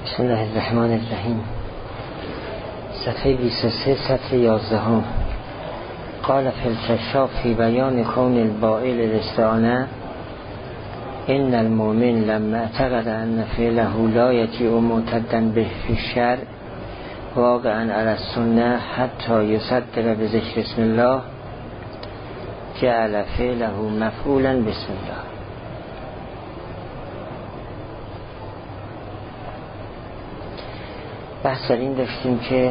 بسم الله الرحمن الرحیم. صفحه 23 سطر 11. قال فی الکشاف فی بیان کون البائل الاستعانه ان المؤمن لما اعتقد ان فعله لا یطیع معتدا به فی الشرع واقعا علی السنه حتی یصدر بذکر اسم الله جعل فعله مفعولا بسم الله. بحث در این داشتیم که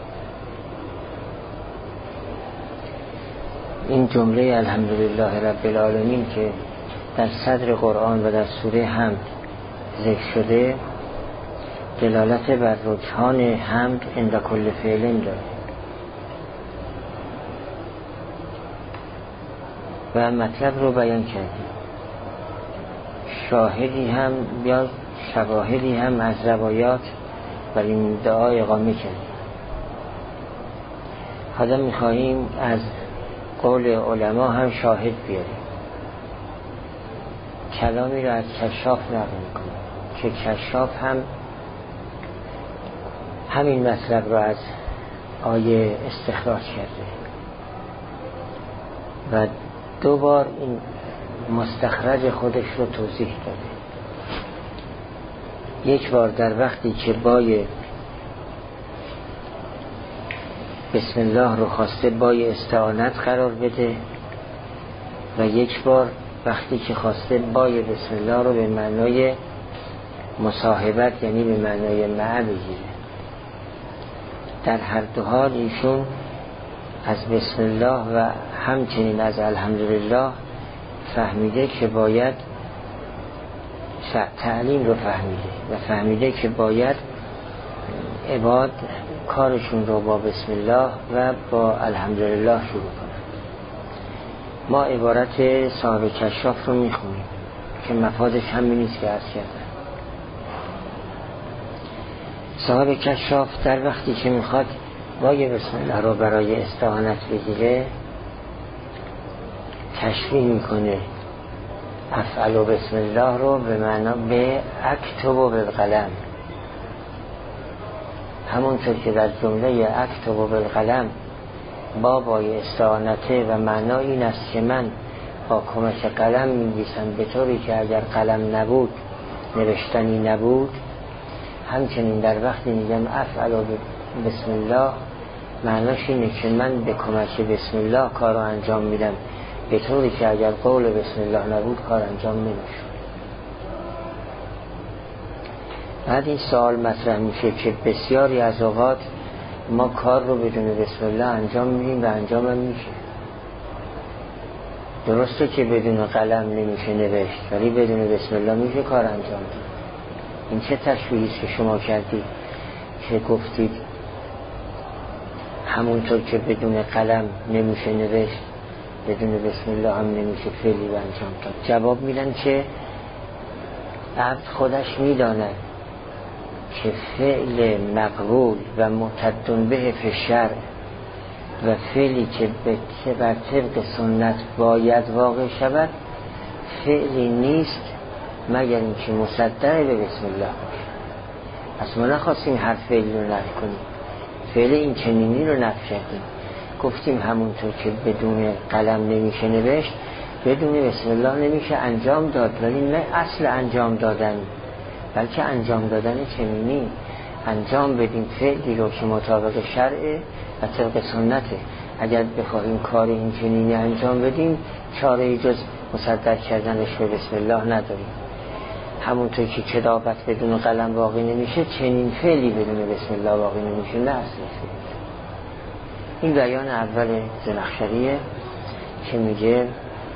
این جمله الحمدلله رب العالمین که در صدر قرآن و در سوره حمد ذکر شده دلالت بر رجحان حمد عند کل فعل داره و مطلب رو بیان کردیم. شاهدی هم یا شواهدی هم از روایات بر این ادعا اقامه کردیم. حالا می‌خواهیم از قول علما هم شاهد بیاریم. کلامی را از کشاف نقل می‌کنیم که کشاف هم همین مطلب را از آیه استخراج کرده و دوبار این مستخرج خودش رو توضیح داده. یک بار در وقتی که بای بسم الله رو خواسته بای استعانت قرار بده و یک بار وقتی که خواسته بای بسم الله رو به معنای مصاحبت یعنی به معنای مع بگیره. در هر دو حال ایشون از بسم الله و همچنین از الحمدلله فهمیده که باید تعلیم رو فهمیده و فهمیده که باید عباد کارشون رو با بسم الله و با الحمدلله شروع کنن. ما عبارت صاحب کشاف رو میخونیم که مفادش همین نیست که عرض کردن. صاحب کشاف در وقتی که میخواد بای بسم الله رو برای استعانت بگیره تشریح میکنه افعل و بسم الله رو به معنا به اکتب و بالقلم، همونطور که در جمله اکتب و بالقلم بای استعانته و معنا این است که من با کمک قلم می‌نویسم به طوری که اگر قلم نبود نوشتنی نبود. همچنین در وقتی میگم افعل و بسم الله معناش اینه که من به کمک بسم الله کار رو انجام میدم به طوری که اگر قول بسم الله نبود کار انجام نمیشد. بعد این سوال مطرح میشه که بسیاری از اوقات ما کار رو بدون بسم الله انجام میدیم و انجام هم میشه. درسته که بدون قلم نمیشه نوشت ولی بدون بسم الله میشه کار انجام داد. این چه تشبیهی است که شما کردید که گفتید همونطور که بدون قلم نمیشه نوشت بدون بسم الله هم نمیشه فعلی و انجام داد. جواب میدن که عبد خودش میداند که فعل مقبول و معتد به فی الشرع و فعلی که بر طبق سنت باید واقع شود فعلی نیست مگر اینکه مصدر به بسم الله باشه. پس ما نخواستیم هر فعلی رو نفی کنیم، فعل این چنینی رو نفی کردیم. گفتیم همونطور که بدون قلم نمیشه نوشت بدون بسم الله نمیشه انجام داد، ولی نه اصل انجام دادن بلکه انجام دادن چنینی انجام بدیم فعلی رو که مطابق شرع و طبق سنته. اگر بخواهیم کار این چنینی انجام بدیم چاره جز مصدر کردنش به بسم الله نداریم. همونطور که کتابت بدون قلم واقع نمیشه چنین فعلی بدون بسم الله واقع نمیشه، نه اصل. این بیان اول زمخشریه که میگه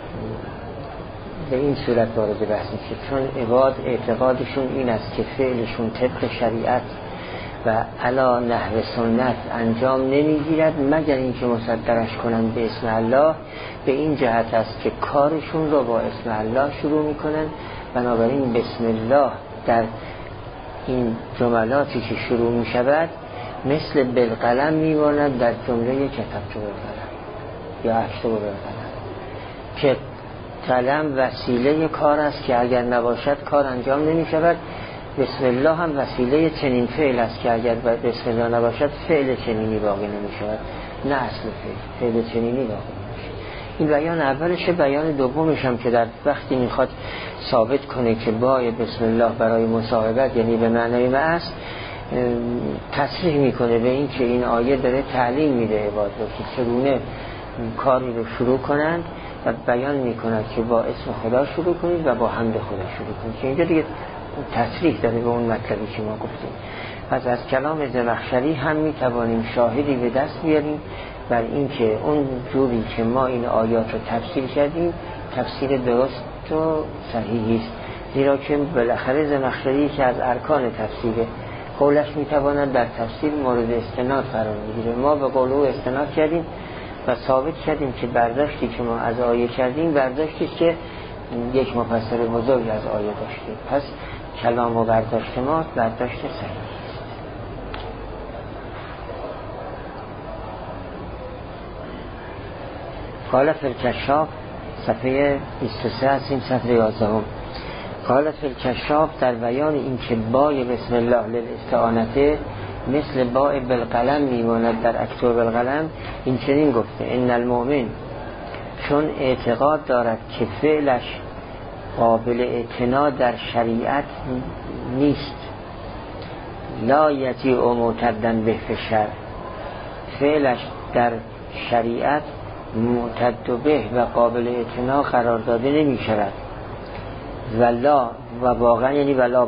به این صورت وارد بحث میشه چون عباد اعتقادشون این است که فعلشون طبق شریعت و علا نحو سنت انجام نمیگیرد مگر اینکه مصدرش کنن به اسم الله. به این جهت است که کارشون رو با اسم الله شروع میکنن. بنابراین بسم الله در این جملاتی که شروع میشود مثل بالقلم میماند در جمله کتبت بالقلم یا اکتب بالقلم که قلم وسیله کار است که اگر نباشد کار انجام نمی شود بسم الله هم وسیله چنین فعل است که اگر بسم الله نباشد فعل چنینی باقی نمی‌شود، نه اصل فعل چنینی باقی نمی‌شود. این بیان اولشه. بیان دومش هم که در وقتی میخواد ثابت کنه که با بسم الله برای مصاحبت یعنی به معنای معص، تصریح میکنه به این که این آیه داره تعلیم میده عباد رو که چگونه کاری رو شروع کنند و بیان میکنند که با اسم خدا شروع کنید و با حمد خدا شروع کنید، که اینجا دیگه تصریح داره به اون مطلبی که ما گفتیم. پس از کلام زمخشری هم میتوانیم شاهدی به دست بیاریم بر این که اون جوری که ما این آیات رو تفسیر کردیم تفسیر درست و صحیحی است، زیرا که بالاخره زمخشری که از ارکان تفسیره، قولش میتواند در تفسیر مورد استناد قرار بگیره. ما به قول او استناد کردیم و ثابت کردیم که برداشتی که ما از آیه کردیم برداشتی که یک مفسر بزرگ از آیه داشته، پس کلام و برداشت ما برداشت صحیح است. قال فی الکشاف صفحه 23 از این صفحه 11. قال فی الکشاف در بیان این که بای بسم الله للاستعانته مثل بای بالقلم میماند در اکتب بالقلم، این چنین گفته: ان المؤمن چون اعتقاد دارد که فعلش قابل اعتنا در شریعت نیست، لا یطیع معتدن به فشر، فعلش در شریعت معتد به و قابل اعتنا قرار داده نمی شود، ولا و واقعا یعنی ولا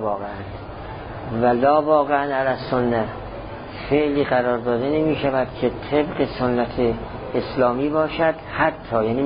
واقعا علی سنت، فعلی قرار داده نمی شود که طبق سنت اسلامی باشد، حتی یعنی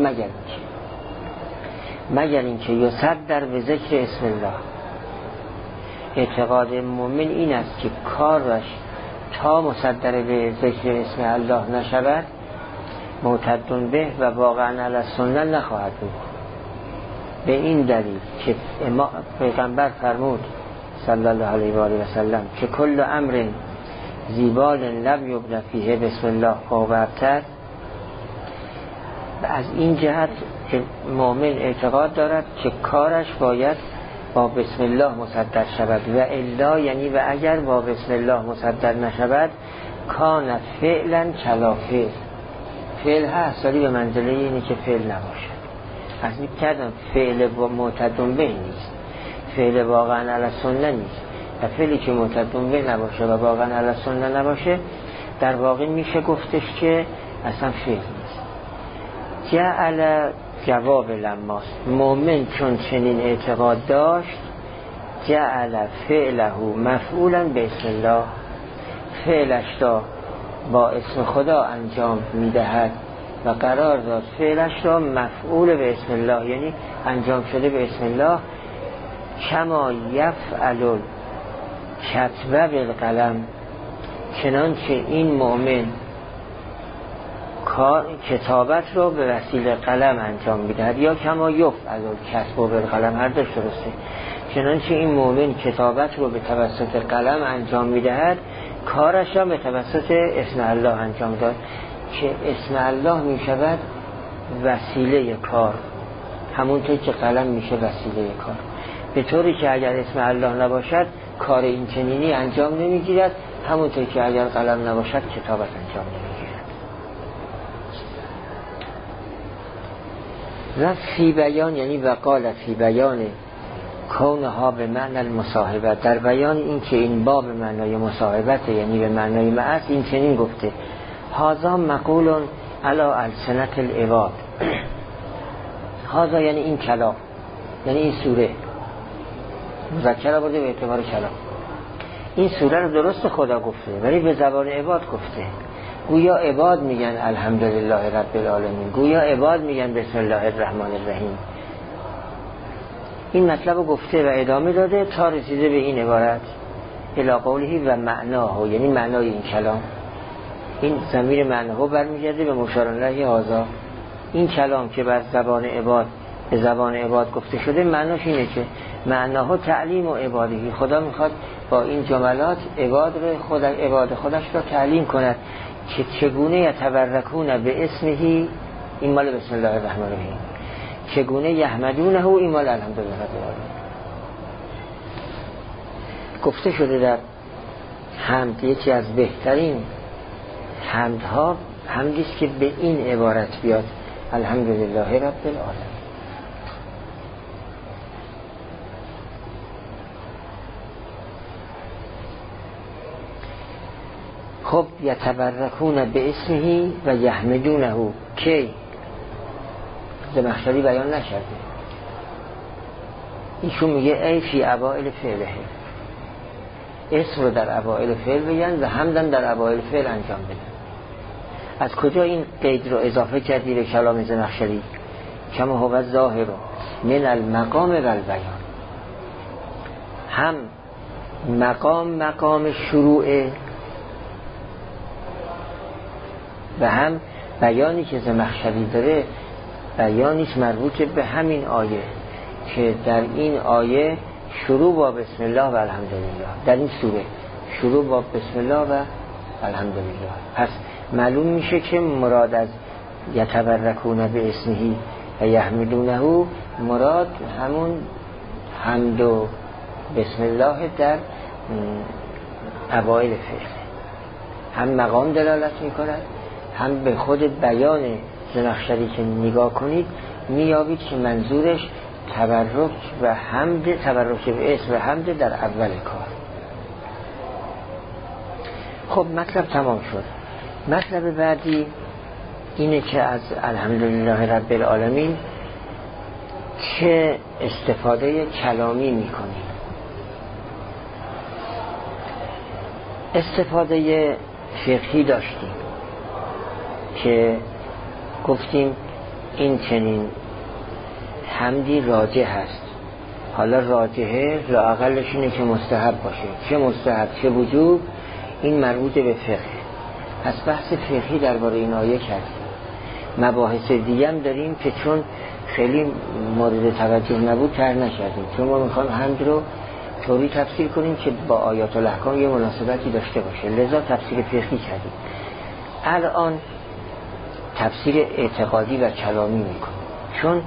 مگر اینکه یصدر به ذکر اسم الله. اعتقاد مومن این است که کارش تا مصدر به ذکر اسم الله نشود معتدن به و واقعا علی سنت نخواهد بود. به این دلیل که پیغمبر فرمود صلی الله علیه و آله و سلم که کل امر زیبال لم یبدأ فیه بسم الله قابلتر، از این جهت که مؤمن اعتقاد دارد که کارش باید با بسم الله مصدر شود، و الا یعنی و اگر با بسم الله مصدر نشود کان فعلا کلا فعل هست ولی به منزله اینه که فعل نباشد. از این کردم فعل معتدن به نیست، فعل واقعا علی سنت نیست، و فعلی که معتدن به نباشه و واقعا علی سنت نباشه در واقع میشه گفتش که اصلا فعل نیست. جعل جواب لماست، مومن چون چنین اعتقاد داشت جعل فعله مفعولا به اسم الله، فعلش را با اسم خدا انجام میدهد و قرار داد فعلش را مفعول به اسم الله، یعنی انجام شده به اسم الله. کما یفعل کتبه بالقلم، چنانچه این مؤمن کتابت رو به وسیله قلم انجام میدهد، یا کما یفعل کتبه بالقلم، هر دوش درسته. چنانچه این مؤمن کتابت رو به توسط قلم انجام میدهد کارش را به توسط اسم الله انجام داد، که اسم الله میشود وسیله کار، همونطور که قلم میشه وسیله کار، به طوری که اگر اسم الله نباشد کار این چنینی انجام نمیگیرد، همونطور که اگر قلم نباشد کتابت انجام نمیگیرد. و فی بیان یعنی وقال فی بیان کونها به معنی المصاحبت، در بیان این که این باب معنای مصاحبت یعنی به معنای معص، این چنین گفته: هذا مقول علی السنت العباد. هذا یعنی این کلام، یعنی این سوره مذکر بوده به اعتبار کلام. این سوره رو درست خدا گفته ولی به زبان عباد گفته. گویا عباد میگن الحمدلله رب العالمین، گویا عباد میگن بسم الله الرحمن الرحیم. این مطلب رو گفته و ادامه داده تا رسیده به این عبارت الی قوله و معناه، یعنی معنای این کلام. این ضمیر معناه برمیگرده به مشار الیه هذا. این کلام که بر زبان عباد به زبان عباد گفته شده معناش اینه که معناه تعلیم و عبادی، خدا میخواد با این جملات عباد خودش را تعلیم کند که چگونه یتبرکون به اسمه، این مال بسم الله الرحمن الرحیم، چگونه یحمدونه، این مال الحمدلله رب العالمین. گفته شده در حمد یکی از بهترین حمدها حمدی است که به این عبارت بیاد: الحمدلله رب العالمین. خب یتبرکون به اسمه و یحمدونه. کی؟ زمخشری بیان نشده. ایشون میگه ای فی اوائل فعله، اسم رو در اوائل فعل بگن و حمدن در اوائل فعل انجام بدن. از کجا این قید رو اضافه کردی به کلام زمخشری؟ کما هو ظاهر من المقام و البیان. هم مقام شروعه و هم بیانی که زمخشری داره بیانیش مربوط به همین آیه که در این آیه شروع با بسم الله و الحمدلله، در این سوره شروع با بسم الله و الحمدلله. پس معلوم میشه که مراد از یتبرکون به اسمه و یحمدونه مراد همون حمد و بسم الله در اوائل فعل، هم مقام دلالت میکند هم به خود بیان زمخشری که نگاه کنید میابید که منظورش تبرک و حمد، تبرک به اسم و حمد در اول کار. خب مطلب تمام شد. مطلب بعدی اینه که از الحمدلله رب العالمین چه استفاده کلامی میکنیم. استفاده فقهی داشتیم که گفتیم این چنین حمدی راجح هست. حالا راجحه لااقلش اینه که مستحب باشه، چه مستحب چه وجوب، این مربوط به فقه. پس بحث فقهی درباره این آیه کردیم. مباحث دیگه هم داریم که چون خیلی مورد توجه نبود تر نشدیم، چون ما میخوایم حمد رو طوری تفسیر کنیم که با آیات الاحکام یه مناسبتی داشته باشه، لذا تفسیر فقهی کردیم. الان تفسیر اعتقادی و کلامی میکنیم، چون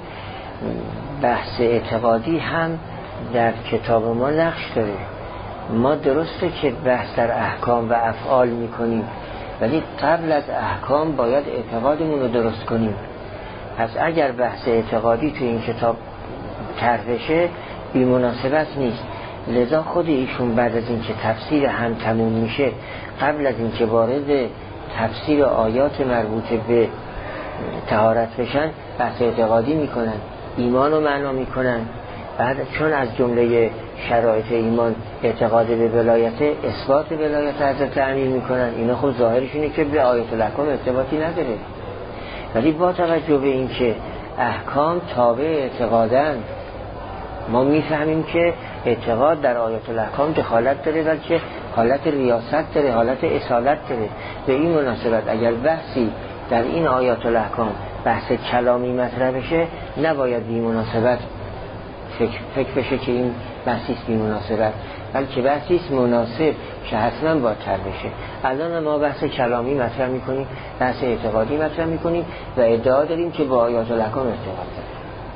بحث اعتقادی هم در کتاب ما نقش داره. ما درسته که بحث در احکام و افعال میکنیم، ولی قبل از احکام باید اعتقادمون رو درست کنیم. پس اگر بحث اعتقادی تو این کتاب طرح بشه بی مناسبت نیست. لذا خود ایشون بعد از اینکه تفسیر هم تموم میشه، قبل از اینکه وارد تفسیر آیات مربوط به طهارت بشن، بحث اعتقادی میکنن، ایمان رو معنا میکنن. بعد چون از جمله شرایط ایمان اعتقاد به ولایت، اثبات ولایت حضرت امیر میکنن. اینا خب ظاهرش اینه که به آیات الاحکام ارتباطی نداره، ولی با توجه به این که احکام تابع اعتقادن، ما میفهمیم که اعتقاد در آیات الاحکام دخالت داره، بلکه حالت ریاست داره، حالت اصالت داره. به این مناسبت اگر بحثی در این آیات الاحکام بحث کلامی مطرح بشه، نباید بی مناسبت فکر بشه که این بحثی است بی مناسبت، بلکه بحثی است مناسب که حتما باید طرح بشه. الان ما بحث کلامی مطرح میکنیم، بحث اعتقادی مطرح میکنیم و ادعا داریم که با آیات الاحکام ارتباط داره.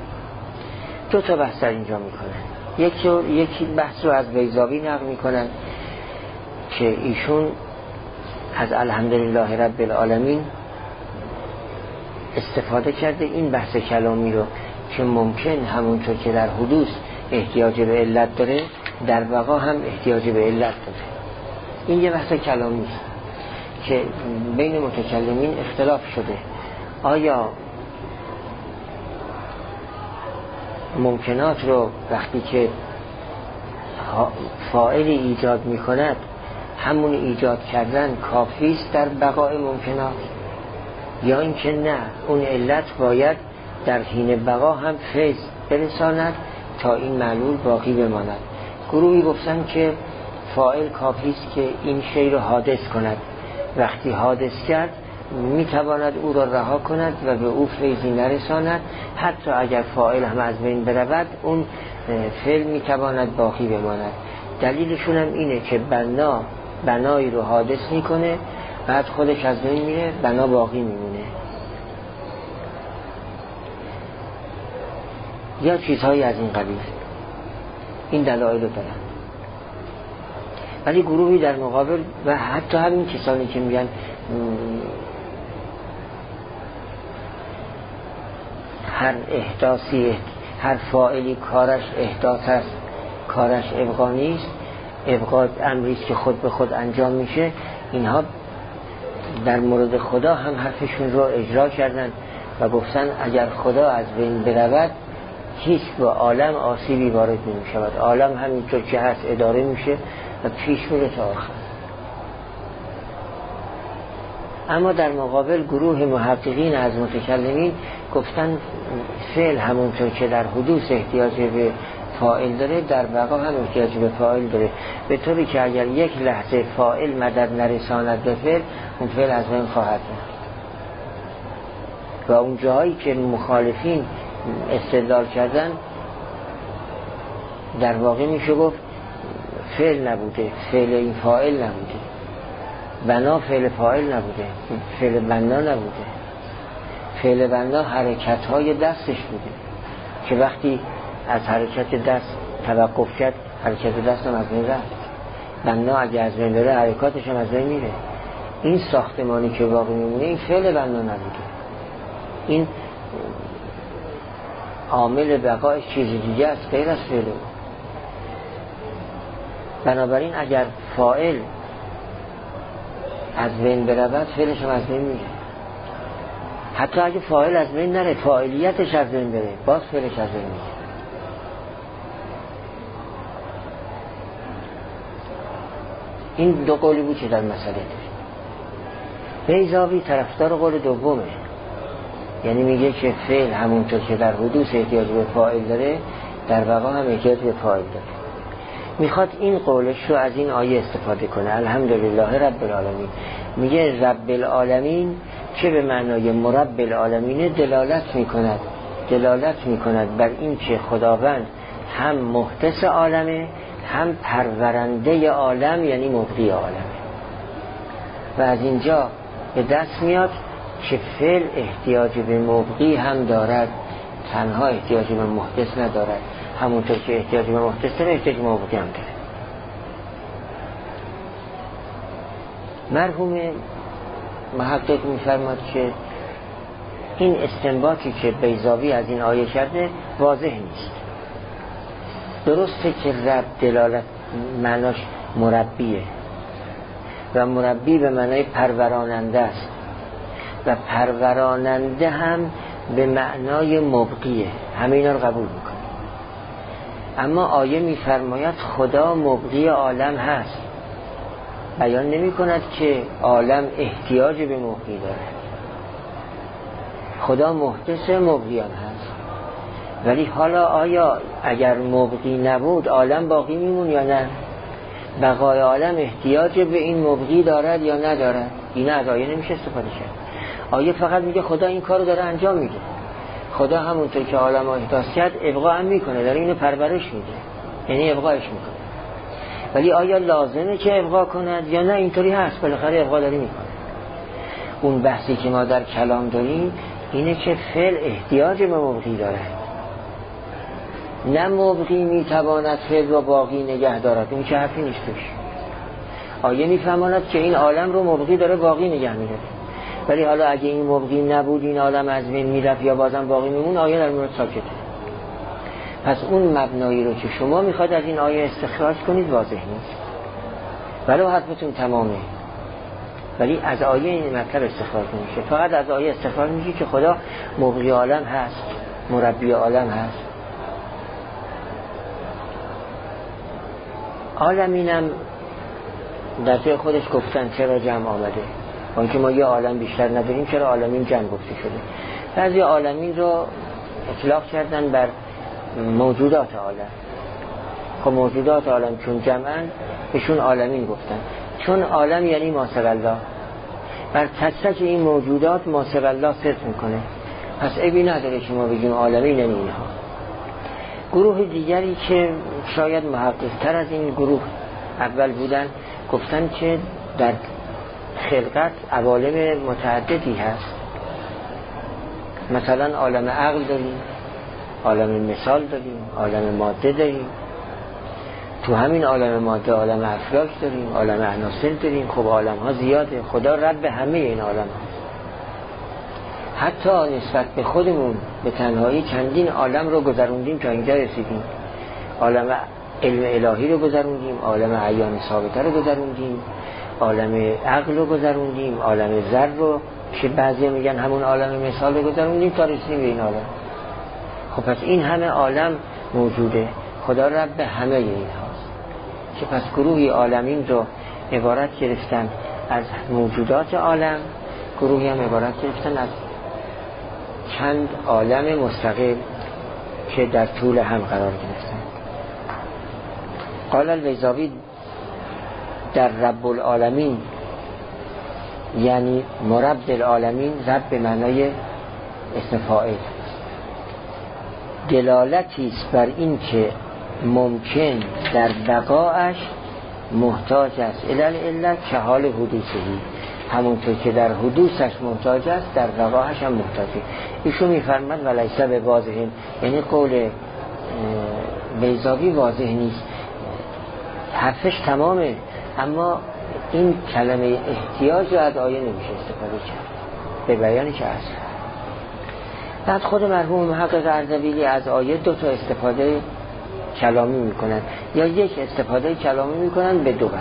دو تا بحث در اینجا میکنن. یکی بحث رو از بیضاوی نقل میکنن که ایشون از الحمدلله رب العالمین استفاده کرده این بحث کلامی رو که ممکن همونطور که در حدوث احتیاج به علت داره، در بقا هم احتیاج به علت داره. این یه بحث کلامی است که بین متکلمین اختلاف شده. آیا ممکنات رو وقتی که فاعلی ایجاد می کند همون ایجاد کردن کافی است در بقای ممکنات، یا اینکه نه، اون علت باید در حین بقا هم فیض برساند تا این معلول باقی بماند؟ گروهی گفتن که فاعل کافی است که این شی رو حادث کند، وقتی حادث کرد میتواند او را رها کند و به او فیضی نرساند، حتی اگر فاعل هم از بین برود اون فعل میتواند باقی بماند. دلیلشون هم اینه که بنایی رو حادث میکنه، بعد خودش از بین میره، بنا باقی میمونه. یا چیزهایی از این قبیل. این دلایل رو دارن. ولی گروهی در مقابل و حتی همین کسانی که میگن هر احداثی، هر فاعلی کارش احداث است، کارش ابقا نیست، ابقا امریست که خود به خود انجام میشه، اینها در مورد خدا هم حرفشون رو اجرا کردن و گفتن اگر خدا از بین برود هیچ به عالم آسیبی وارد نمی شود، عالم همینطور که هست اداره میشه و پیش میره تا آخر. اما در مقابل گروه محققین از متکلمین گفتن فعل همونطور که در حدوث احتیاج به فاعل داره، در بقا هم احتیاج به فاعل داره، به طوری که اگر یک لحظه فاعل مدد نرساند به فعل، اون فعل از بین خواهد رفت. و اون جاهایی که مخالفین استدلال کردن در واقع میشه گفت فعل نبوده، فعل این فاعل نبوده، بنا فعل فاعل نبوده، فعل بنا نبوده، فعل بنا حرکت های دستش بوده که وقتی از حرکت دست توقف کرد حرکت دست هم از بین رفت. بنا اگه از بین بره حرکاتش هم از بین میره. این ساختمانی که باقی میمونه این فعل بنا نبوده، این عامل بقای چیز دیگه است غیر از فعل. بنابراین اگر فاعل از بین برود فعلش هم از بین میره. حتی اگه فاعل از بین نره، فاعلیتش از بین بره، باز فعلش از بین میره. این دو قولی بود که در مسئله داره. بیضاوی طرفدار قول دومه، یعنی میگه که فعل همونطور که در حدوث احتیاج به فاعل داره، در بقا هم احتیاج به فاعل داره. میخواد این قولش رو از این آیه استفاده کنه، الحمدلله رب العالمین. میگه رب العالمین که به معنای مرب العالمین دلالت میکند بر این که خداوند هم محدث عالمه، هم پرورنده عالم، یعنی مبدی عالمه. و از اینجا به دست میاد که فعل احتیاج به مبدی هم دارد، تنها احتیاج به محدث ندارد. همونطور که احتیاج به محدث داره، احتیاج به مبدی هم داره. مرحوم محقق می‌فرماد که این استنباطی که بیضاوی از این آیه کرده واضح نیست. درسته که رب دلالت معناش مربیه و مربی به معنای پروراننده است و پروراننده هم به معنای مبقیه، همه اینا رو قبول میکنه. اما آیه میفرماید خدا مبقی عالم هست، بیان نمی کند که عالم احتیاج به مبقی داره. خدا محدث مبقی هم هست، ولی حالا آیا اگر مبقی نبود عالم باقی میمون یا نه؟ بقای عالم احتیاج به این مبقی دارد یا ندارد؟ این از آیه نمیشه استفاده کرد. آیه فقط میگه خدا این کارو داره انجام میده. خدا همونطور که عالم احداث کرد ابقا هم میکنه، داره اینو پرورش میده، یعنی ابقاش میکنه. ولی آیا لازمه که ابقا کند یا نه؟ اینطوری هست، بالاخره ابقا داری میکنه. اون بحثی که ما در کلام داریم اینه که فعل احتیاج به مبقی داره، نه مبقی میتواند فعل و باقی نگه دارد. این که حرفی نیستش. آیه میفهماند که این عالم رو مبقی داره باقی نگه میداره، ولی حالا اگه این مبقی نبود این عالم از بین میرفت یا بازم باقی میمون، آیه در مورد ساکته. پس اون مبنایی رو که شما میخواد از این آیه استخراج کنید واضح نیست، ولو حرفتون تمامه، ولی از آیه این مطلب استخراج نمیشه. فقط از آیه استخراج میشه که خدا مبقی عالم هست، مربی عالم هست. عالمینم در جای خودش گفتن چرا جمع آمده، وان که ما یه عالم بیشتر نداریم چرا عالمین جمع گفته شده. بعضی عالمین رو اطلاق کردن بر موجودات عالم. خب موجودات عالم چون جمعن بهشون عالمین گفتن، چون عالم یعنی ما سوی الله، بر تک این موجودات ما سوی الله صرف میکنه، پس عیبی نداره که ما بگیم عالمین یعنی اینها. گروه دیگری که شاید محقق تر از این گروه اول بودن گفتن که در خلقت عوالم متعددی هست، مثلا عالم عقل داریم، عالم مثال داریم، عالم ماده داریم. تو همین عالم ماده عالم افلاک داریم، عالم عناصر داریم. خب عالم ها زیاده، خدا رب به همه این عالم ها. حتی نسبت به خودمون به تنهایی چندین عالم رو گذروندیم تا اینجا رسیدیم. عالم علم الهی رو گذروندیم، عالم عیان ثابته رو گذروندیم، عالم عقل رو گذروندیم، عالم ذر رو که بعضی میگن همون عالم مثال رو گذروندیم تا رسیدیم به این عالم. خب پس این همه عالم موجوده، خدا رب به همه این هاست که پس گروهی عالمین رو عبارت گرفتن از موجودات عالم، گروهی هم عبارت گرفتن از چند عالم مستقل که در طول هم قرار گرفتن. قال الویزاوی در رب العالمین یعنی مرب العالمین، رب به معنای اسم فاعل، دلالتی است بر این که ممکن در بقایش محتاج است العلت که حال حدوثهی، همونطور که در حدوثش محتاج است در بقایش هم محتاجه. ایشون میفرماد ولیسه به واضحین، یعنی قول بیضاوی واضح نیست، حرفش تمامه، اما این کلمه احتیاج رو از آیه نمیشه استفاده کرد به بیانی که هست. بعد خود مرحوم محقق اردبیلی از آیه دو تا استفاده کلامی میکنن، یا یک استفاده کلامی میکنن به دو وجه.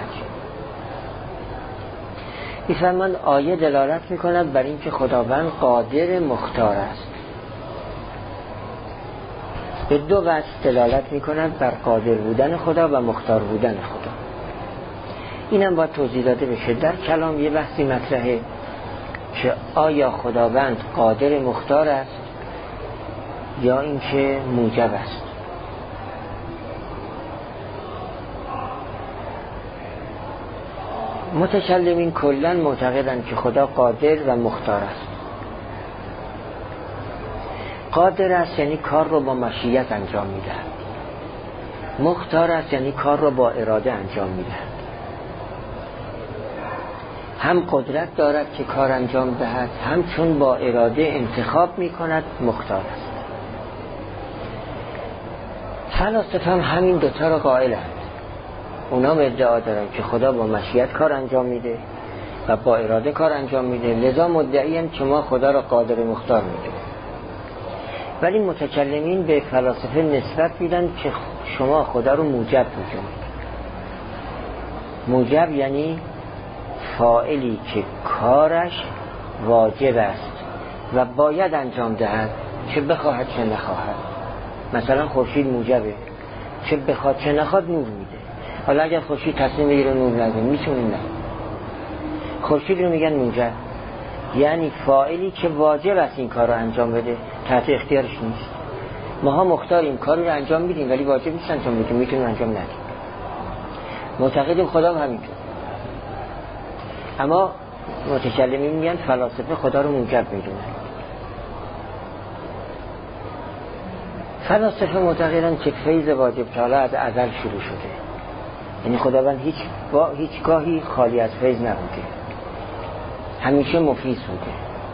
میفرماند آیه دلالت میکند بر این که خداوند قادر مختار است، به دو وجه دلالت میکند بر قادر بودن خدا و مختار بودن خدا. اینم باید توضیح داده بشه. در کلام یه بحثی مطرحه که آیا خداوند قادر مختار است یا اینکه موجب است. متکلمین کلن معتقدند که خدا قادر و مختار است. قادر است یعنی کار رو با مشیت انجام میدهد، مختار است یعنی کار رو با اراده انجام میدهد. هم قدرت دارد که کار انجام دهد، هم چون با اراده انتخاب میکند مختار است. فلاسفه هم همین دوتا رو قائلند. اونا ادعا دارن که خدا با مشیت کار انجام میده و با اراده کار انجام میده، لذا مدعی‌اند که ما خدا را قادر مختار میدونیم. ولی متکلمین به فلاسفه نسبت میدن که شما خدا رو موجب میدونید. موجب یعنی فاعلی که کارش واجب است و باید انجام دهد، چه بخواهد چه نخواهد. مثلا خورشید موجبه، چه بخواد چه نخواد نور میده. حالا اگر خورشید تصمیم بگیره نور نده میتونه نه. خورشید رو میگن موجب، یعنی فاعلی که واجب است این کار رو انجام بده، تحت اختیارش نیست. ماها مختاریم کار رو انجام میدیم ولی واجب نیست انجام بدیم، میتونیم انجام ندیم. معتقدیم خدا هم همینطور. اما متکلمین میگن فلاسفه خدا رو موجب میدونن. فلاسفه معتقدن که فیض واجب تعالی از ازل شروع شده، یعنی خداوند هیچ گاهی خالی از فیض نبوده، همیشه مفیض بوده.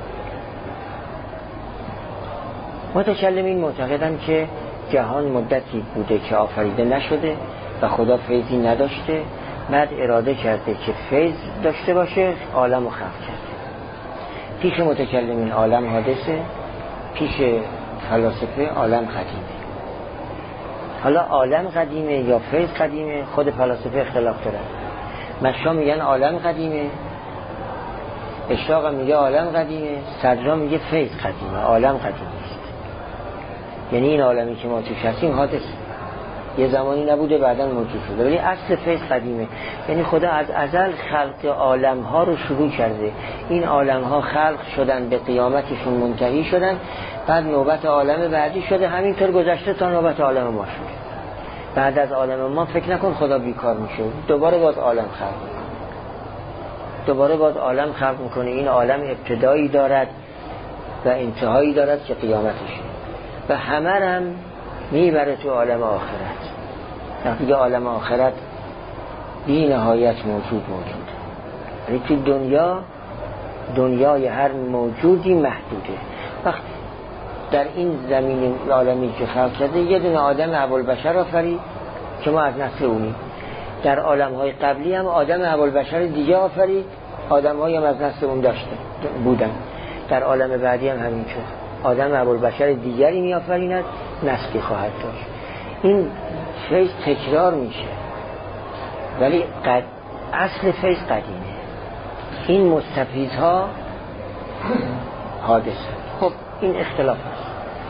متکلمین معتقدن که جهان مدتی بوده که آفریده نشده و خدا فیضی نداشته، بعد اراده کرده که فیض داشته باشه، عالم رو خلق کرده. پیش متکلمین عالم حادثه، پیش فلاسفه عالم قدیمه. حالا عالم قدیمه یا فیض قدیمه، خود فلاسفه اختلاف دارن. مشا میگن عالم قدیمه، اشراق میگه عالم قدیمه، صدرا میگه فیض قدیمه، عالم قدیمه است. یعنی این عالمی که ما توش هستیم حادثه، یه زمانی نبوده بعداً موجود شده، ولی اصل فیض قدیمه. یعنی خدا از ازل خلق عالم ها رو شروع کرده، این عالم ها خلق شدن، به قیامتشون منتهی شدن، بعد نوبت عالم بعدی شده، همینطور گذشته تا نوبت عالم ما شده. بعد از عالم ما فکر نکن خدا بیکار میشه، دوباره باز عالم خلق میکنه، دوباره باز عالم خلق میکنه. این عالم ابتدایی دارد و انتهایی دارد که قیامتشه و همه هم میبره تو عالم آخرت. وقتی عالم آخرت بی نهایت موجود، یعنی تو دنیای هر موجودی محدوده. وقتی در این زمین عالمی که خلق کرده یه دونه آدم ابوالبشر آفرید که ما از نسل اونیم. در عالم‌های قبلی هم آدم ابوالبشر دیگه آفرید، آدم‌هایی هم از نسل اون بودن. در عالم بعدی هم همینطور، آدم ابوالبشر دیگری میآفریند، نسلی خواهد داشت. این فیض تکرار میشه، ولی اصل فیض قدیمه. این مستفیض‌ها حادثه. خب این اختلاف است.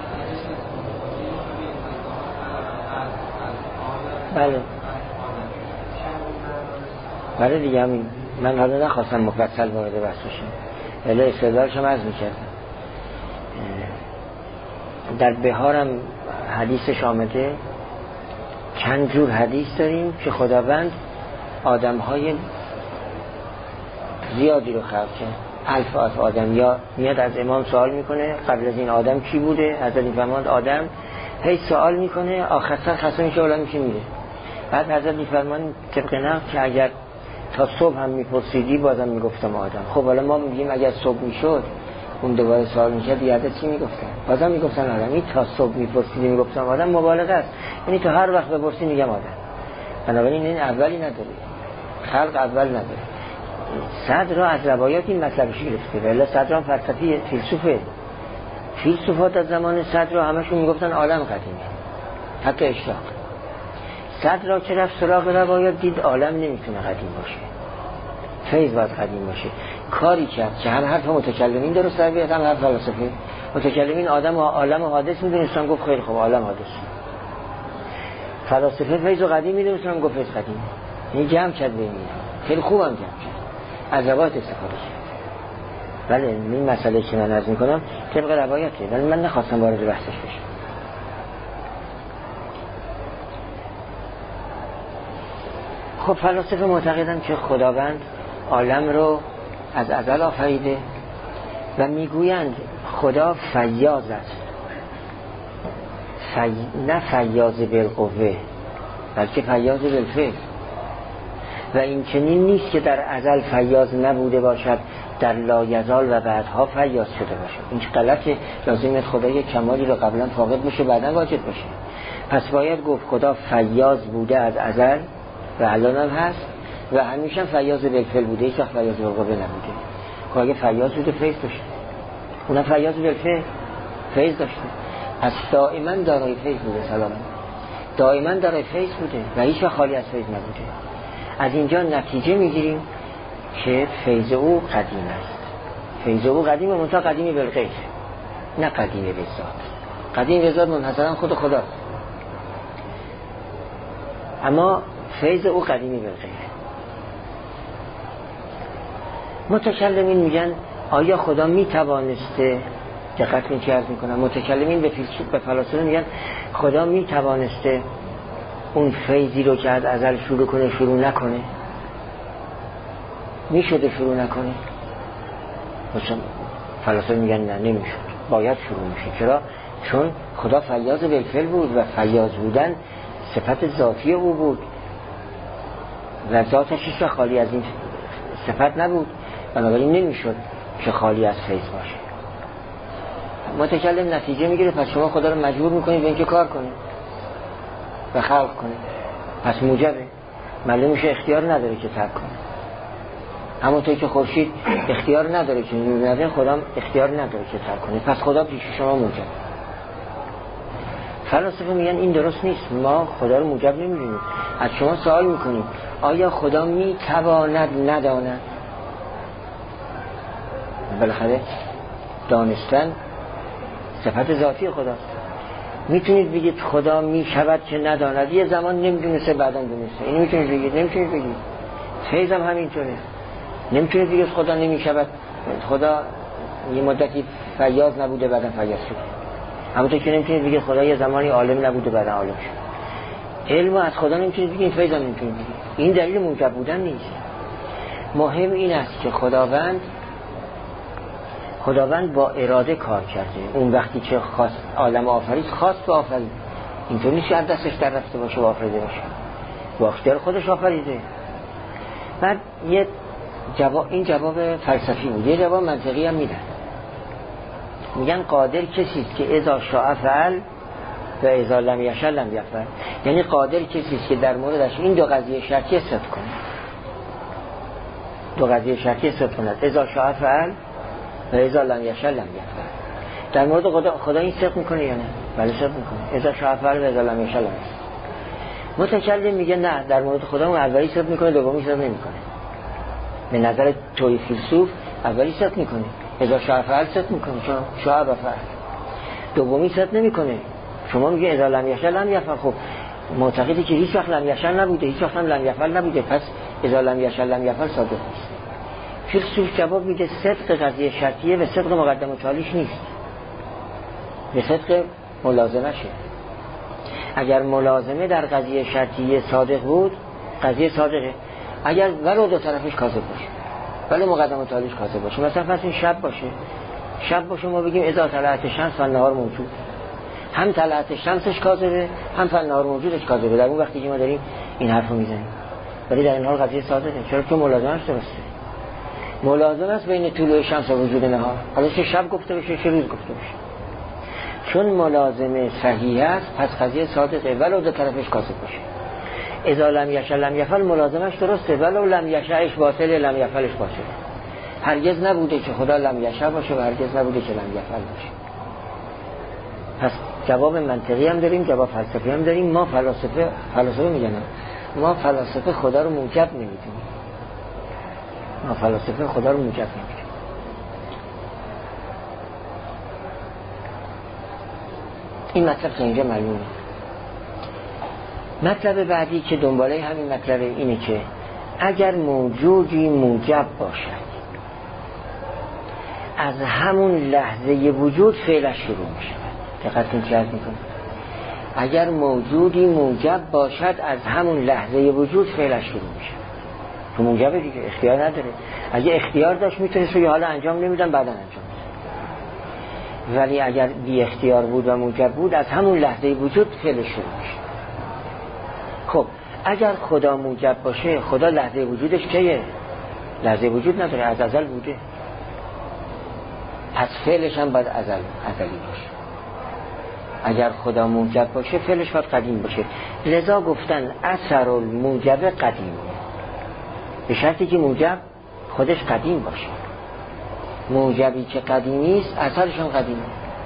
بله دیگه همین. من حالا نخواستم مفصل وارد بحث بشم، ولی استدلالشم عرض میکردم. در بهارم حدیثش آمده، چند جور حدیث داریم که خداوند آدم‌های زیادی رو خلق کرد، الف آدم. یا میاد از امام سوال میکنه قبل از این آدم کی بوده، حضرت میفرماد آدم، هی سوال میکنه، آخر سر خسته میشه، اولاد میشه میره. بعد حضرت میفرمان طبق نقل که اگر تا صبح هم میپرسیدی بازم میگفتم آدم. خب حالا ما میگیم اگر صبح میشد اون دوباره سوال میکرد، یادت چی میگفتن؟ بازم میگفتن آدم. این تا صبح میپرسیدی میگفتم آدم مبالغه است، یعنی تو هر وقت بپرسی میگم آدم. بنابراین این اولی نداره، خلق اول نداره. صدر را از روایات این مطلبش گرفته، ولی صدر هم فلسفی فیلسوفه. فیلسوفات از زمان صدر را همشون میگفتن عالم قدیمه، حتی اشراق. صدر را که رفت سراغ روایات دید عالم نمیتونه قدیم باشه، فیض باید قدیم باشه. کاری کرد که هم حرف متکلمین درست بیاد، هم حرف فلسفه. متکلمین آدم و عالم حادث میدونستن، گفت خیلی خوب عالم حادث. فلسفه فیض و قدیم میدونستن، گفت فیض قدیمه. این جمع کرد بین اینا، خیلی خوبم جمع کرد، از روایت استفاده کرد. بله این مسئله که من عرض میکنم طبق روایاته، ولی من نخواستم وارد بحثش بشم. خب فلاسفه معتقدن که خداوند عالم رو از ازل آفریده و میگویند خدا فیاض است، نه فیاض بالقوه بلکه فیاض بالفعل. و این چنین نیست که در ازل فیاض نبوده باشد، در لایزال و بعدها فیاض شده باشد. این غلطه. لازمه خدا یک کمالی رو قبلا فاقد بشه بعدا واجد باشه. پس باید گفت خدا فیاض بوده از ازل و الان هم هست و همیشه فیاض بالفعل بوده، هیچ وقت فیاض بالقوه نبوده. که اگه فیاض بوده فیض داشته، اونم فیاض بالفعل فیض داشته. پس دائما دارای فیض بوده، سلام دائما دارای فیض بوده و هیچ وقت خالی از فیض نبوده. از اینجا نتیجه میگیریم که فیض او قدیم است. فیض او قدیمه، منتها قدیمی بالغیب، نه قدیمی به ذات. قدیم به ذات منحصرا خود خدا، اما فیض او قدیمی بالغیب. متکلمین میگن آیا خدا میتوانسته، دقت این چی عرض میکنم، متکلمین به فلاسفه میگن خدا میتوانسته اون فیضی رو که از ازل شروع کنه شروع نکنه؟ میشده شروع نکنه؟ مثلا فلاسفه میگن نه نمیشد، باید شروع میشه. چرا؟ چون خدا فیاض بالفعل بود و فیاض بودن صفت ذاتی او بود و ذاتش هیچ خالی از این صفت نبود، بنابراین نمیشد که خالی از فیض باشه. متکلم نتیجه میگیره پس شما خدا رو مجبور میکنید به اینکه کار کنید و خلق کنید، پس موجبه، معلوم میشه اختیار نداره که ترک کنه. همونطور که خورشید اختیار نداره که نور نده، خدا اختیار نداره که ترک کنه، پس خدا پیش شما موجب. فلاسفه میگن این درست نیست، ما خدا رو موجب نمیدونیم. از شما سوال میکنیم آیا خدا میتواند نداند؟ بالاخره دانستن صفت ذاتی خداست. میتونید بگید خدا میشود که نداند، یه زمان نمیدونسته بعدا دونسته، اینو میتونید بگید؟ نمیتونید بگید. فیض هم همینطوره، نمیتونید بگید خدا نمیشود، خدا یه مدتی فیاض نبوده بعدا فیاض شد. همونطور که نمیتونید بگید خدا یه زمانی عالم نبوده بعدا عالم شد. علم از خدا نمیتونید بگید، فیض هم نمیتونید بگید. این دلیل موجب بودن نیست. مهم این است که خداوند با اراده کار کرده. اون وقتی که خواست عالم آفرید، خواست و آفرید. اینطور نیست که از دستش در رفته باشه و آفریده باشه، با اختیار خودش آفریده. بعد این جواب فلسفی بود. یه جواب منطقی هم میدن، میگن قادر کسی است که اذا شاء فعل و اذا لم یشاء لم یفعل. یعنی قادر کسی است که در موردش این دو قضیه شرطیه صدق کنه، دو قضیه شرطیه صدق کنه، اذا شاء فعل و اذا لم یشاء لم یفعل. در مورد خدا این صدق میکنه یا نه؟ بله صدق میکنه، اذا شاء فعل و اذا لم یشاء لم یفعل. متکلم میگه نه، در مورد خدا اون اولی صدق میکنه دومی صدق نمیکنه. به نظر توی فیلسوف اولی صدق میکنه، اذا شاء فعل صدق میکنه چون شاء و فعل، دومی صدق نمیکنه. شما میگه اذا لم یشاء لم یفعل، خب معتقدی که هیچ وقت لم یشاء نبوده، هیچ وقت هم لم یفعل نبوده، پس اذا لم یشاء لم یفعل صادق نیست. فیلسوف جواب میده صدق قضیه شرطیه و صدق مقدم و تالیش نیست، به صدق ملازمه شه. اگر ملازمه در قضیه شرطیه صادق بود قضیه صادقه، اگر ولو دو طرفش کاذب باشه، ولو مقدم و تالیش کاذب باشه. مثلا فرض این شب باشه ما بگیم اذا طلعت الشمس فالنهار موجود، هم طلعت شمسش کاذبه هم فالنهار موجودش کاذبه. در اون وقتی که ما داریم این حرفو میزنیم، ولی در این حال قضیه صادقه. چرا؟ که ملازمش درسته. ملازم است بین طلوع شمس و وجود نهار، حالا چه شب گفته بشه چه روز گفته بشه، چون ملازمه صحیح است پس قضیه صادقه ولو دو طرفش کاذب باشه. اذا لم یشاء لم یفعل ملازمش درسته، ولو لم یشاءش باطله لم یفعلش باطله. هرگز نبوده که خدا لم یشاء باشه و هرگز نبوده که لم یفعل باشه. پس جواب منطقی هم داریم، جواب فلسفی هم داریم. ما فلاسفه میگن ما فلاسفه خدا رو موجب نمیدونیم، ما فلاسفه خدا رو موجب نمیدونیم. این مطلب تا اینجا معلومه. مطلب بعدی که دنباله همین مطلب اینه که اگر موجودی موجب باشد از همون لحظه وجود فعلش شروع میشه. دقیقاً چه میکنه؟ اگر موجودی موجب باشد از همون لحظه وجود فعلش شروع میشه. تو موجبه دیگه، اختیار نداره. اگه اختیار داشت میتونست رو حالا انجام نمیدن بعدا انجام میدن، ولی اگر بی اختیار بود و موجب بود از همون لحظه وجود فعلش شروع میشه. خب اگر خدا موجب باشه خدا لحظه وجودش کیه؟ لحظه وجود نداره، از ازل بوده، پس فعلش هم باید ازلی باشه. اگر خدا موجب باشه فعلش باید قدیم باشه. لذا گفتن اثر الموجب قدیم، به شرطی که موجب خودش قدیم باشه. موجبی که قدیمی است اثرش هم قدیمه.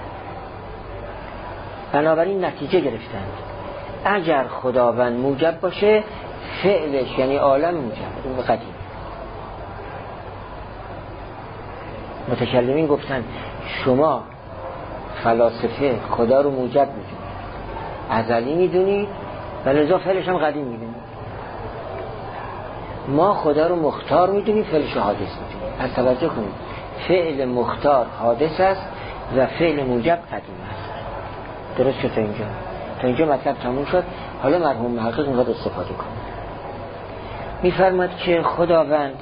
بنابراین نتیجه گرفتند اگر خداوند موجب باشه فعلش یعنی عالم موجب اون قدیم. متکلمین گفتن شما فلاسفه خدا رو موجب میدونید، ازلی میدونید و لذا فعلش هم قدیم میدونید. ما خدا رو مختار میدونیم، فعلش حادث میدونیم. از توجه کنید فعل مختار حادث است و فعل موجب قدیم است. درست شد تا اینجا مطلب تموم شد. حالا مرحوم محقق میخواد استفاده کنه. میفرماد که خداوند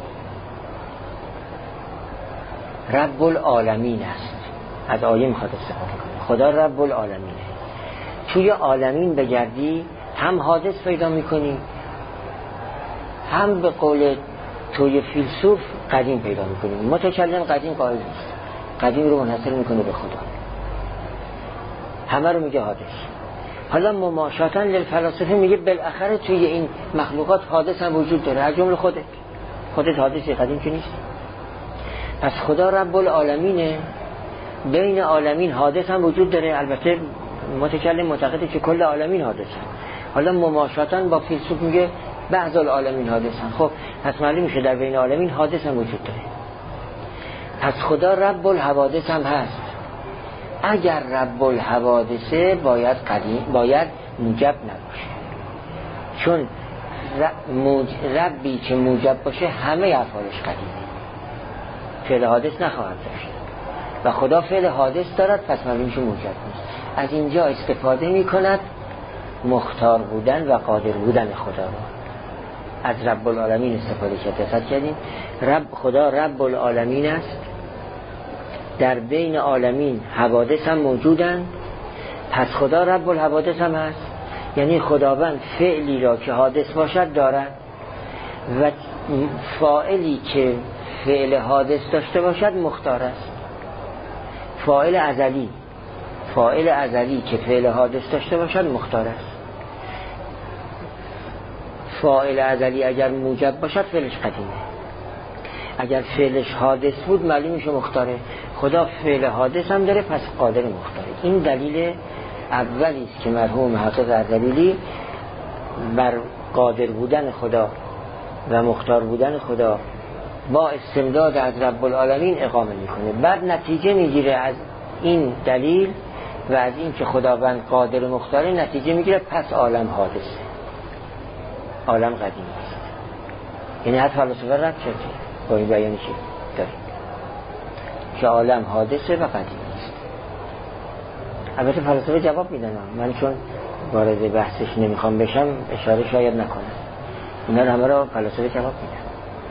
رب العالمین است. از آیه میخواد استفاده کنه. خدا رب العالمینه. توی عالمین بگردی هم حادث پیدا میکنی هم به قول توی فیلسوف قدیم پیدا میکنی. متکلم قدیم قائل نیست، قدیم رو منحصر میکنه به خدا، همه رو میگه حادث. حالا مماشاتن للفلاسفه میگه بالاخره توی این مخلوقات حادث هم وجود داره، از جمله خودت حادثی قدیم که نیست. پس خدا رب العالمینه، بین عالمین حادث هم وجود داره. البته متکلم معتقده که کل عالمین حادث هم. حالا مماشاتن با فیلسوف میگه بعض العالمین حادث هم. خب پس معلوم میشه در بین عالمین حادث هم وجود داره. پس خدا رب الحوادث هم هست. اگر رب الحوادثه باید موجب نباشه، چون ربی که موجب باشه همه افعالش قدیمه، فعل حادث نخواهد داشت و خدا فعل حادث دارد، پس معلوم میشه موجب نیست. از اینجا استفاده میکند مختار بودن و قادر بودن خدا رو. از رب العالمین استفاده کردیم. خدا رب العالمین است، در بین عالمین حوادث هم موجودند، پس خدا رب الحوادث هم هست. یعنی خداوند فعلی را که حادث باشد دارد و فاعلی که فعل حادث داشته باشد مختار است. فاعل ازلی فاعل ازلی که فعل حادث داشته باشد مختار است. فاعل ازلی اگر موجب باشد فعلش قدیمه، اگر فعلش حادث بود معلوم میشه مختاره. خدا فعل حادث هم داره، پس قادر مختاره. این دلیل اولی است که مرحوم محقق اردبیلی بر قادر بودن خدا و مختار بودن خدا با استمداد از رب العالمین اقامه میکنه. بعد نتیجه میگیره از این دلیل و از این که خداوند قادر مختاره، نتیجه میگیره پس عالم حادثه، عالم قدیم است. یعنی حتی فلسفه رد شده با این بیانی که داریم که عالم حادثه و قدیم است. البته فلسفه جواب میدن، من چون وارد بحثش نمیخوام بشم اشاره شاید نکنم، اینا همه را فلسفه جواب میدن.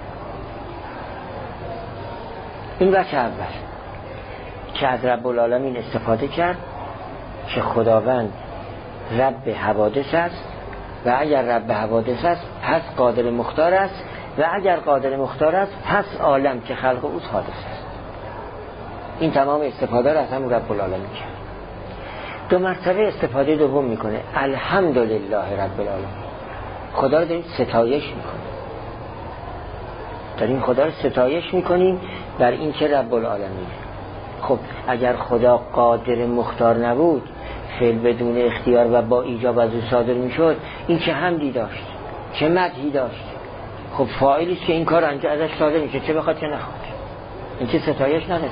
این بچه اول که از رب العالمین استفاده کرد که خداوند رب حوادث است و اگر رب حوادث است پس قادر مختار است و اگر قادر مختار است پس عالم که خلق اوست حادث است. این تمام استفاده را از همون رب العالمین کرد. دو مرتبه استفاده دوم میکنه، الحمدلله رب العالمین. خدا رو داریم ستایش میکنیم، داریم خدا رو ستایش میکنیم بر این که رب العالمین. خب اگر خدا قادر مختار نبود، فعل بدون اختیار و با ایجاب از او صادر میشد، این چه حمدی داشت، چه مدحی داشت. خب فاعلی است که این کار ازش صادر میشه، چه بخواد چه نخواد، این که ستایش نداره.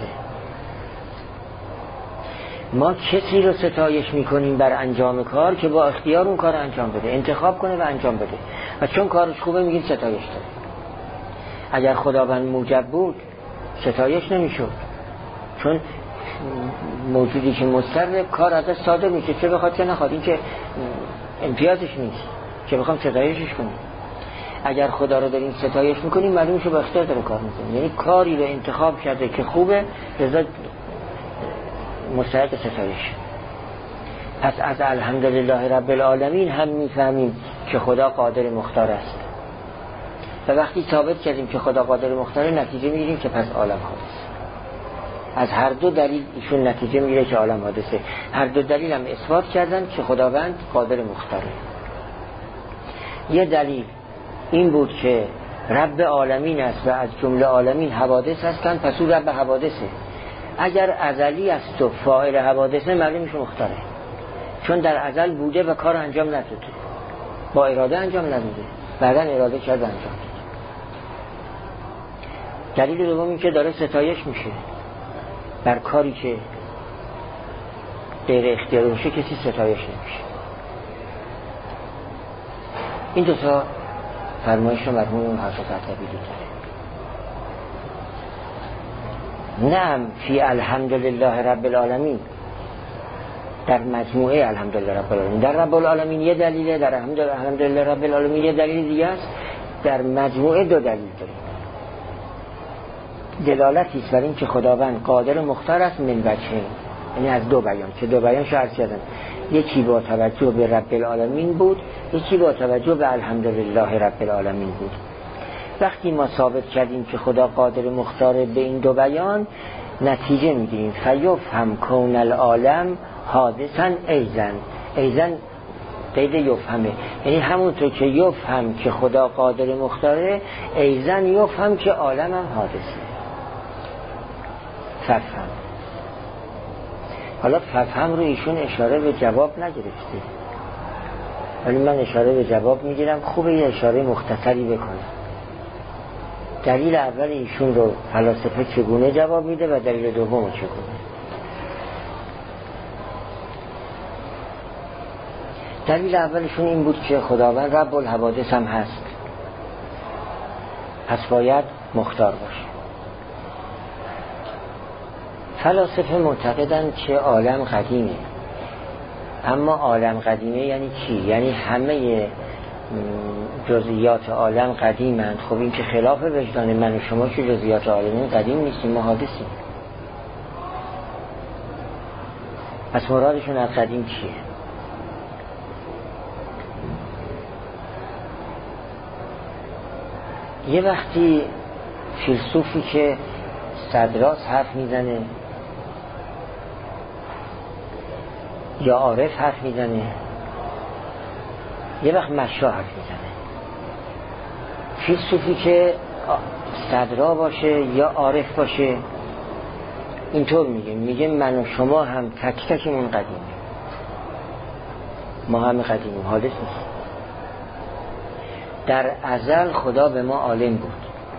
ما کسی رو ستایش میکنیم بر انجام کار که با اختیار اون کار انجام بده، انتخاب کنه و انجام بده، و چون کارش خوبه میگیم ستایش داره. اگر خداوند موجب بود ستایش نمیشد، چون موجودی که مضطر کار ازش صادر میشه، چه بخواد چه نخواد، این که امتیازش نیست که بخوام ستایشش کنیم. اگر خدا رو داریم ستایش میکنیم معلومه که با اختیار داره کار میکنه، یعنی کاری رو انتخاب کرده که خوبه، لذا مستحق ستایش. پس از الحمدلله رب العالمین هم میفهمیم که خدا قادر مختار است و وقتی ثابت کردیم که خدا قادر مختاره، نتیجه میگیریم که پس عالم حادثه. از هر دو دلیل ایشون نتیجه میگیره که عالم حادثه. هر دو دلیل هم اثبات کردن که خداوند قادر مختاره. یه دلیل این بود که رب عالمین است و از جمله عالمین حوادث هستند، پس او رب حوادثه. اگر ازلی است و فاعل حوادثه، معلوم میشه مختاره، چون در ازل بوده و کار انجام نداده، با اراده انجام نداده، بعداً اراده کرده انجام داده. دلیل دوم این که داره ستایش میشه بر کاری که غیر اختیار میشه، کسی ستایش نمیشه. این دو تا فرمایش رو مرحوم محقق اردبیلی داره. نعم فی الحمدلله رب العالمین، در مجموعه الحمدلله رب العالمین، در رب العالمین یه دلیله، در الحمدلله رب العالمین یه دلیل دیگه است، در مجموعه دو دلیل داره. دلالتی است بر این که خداوند قادر مختار است من وجهین، یعنی از دو بیان که دو بیان شرط کردن، یکی با توجه به رب العالمین بود، یکی با توجه به الحمدلله رب العالمین بود. وقتی ما ثابت کردیم که خدا قادر مختار به این دو بیان، نتیجه میگیریم فیفهم کون العالم حادثا ایزن. ایزن قید یفهمه، یعنی همونطور که یفهم که خدا قادر مختاره، ایزن یفهم که عالم هم حادثه. ففهم. حالا ففهم رو ایشون اشاره به جواب نگرفته، ولی من اشاره به جواب میگیرم، خوبه یه اشاره مختصری بکنم. دلیل اول ایشون رو فلاسفه چگونه جواب میده و دلیل دوم چگونه. دلیل اولشون این بود که خداوند رب الحوادث هم هست، پس باید مختار باشه. فلاسفه معتقدند که عالم قدیمه، اما عالم قدیمه یعنی چی؟ یعنی همه جزئیات عالم قدیمند. خب این که خلاف وجدان من و شما که جزئیات عالم قدیم نیستیم، ما حادثیم. پس مرادشون از قدیم چیه؟ یه وقتی فیلسوفی که صدراست حرف میزنه یا عارف حرف میزنه، یه وقت مشا حرف میزنه. فیلسوفی که صدرا باشه یا عارف باشه اینطور میگه من و شما هم تک تکمون قدیمه، ما هم قدیمیم، حادث نیست. در ازل خدا به ما عالم بود،